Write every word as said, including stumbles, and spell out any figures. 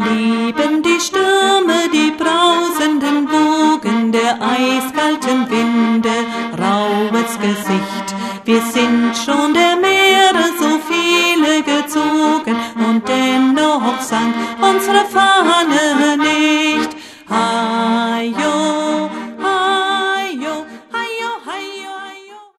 lieben die Stürme, die brausenden Wogen der eiskalten Winde, rauhes Gesicht. Wir sind schon der Meer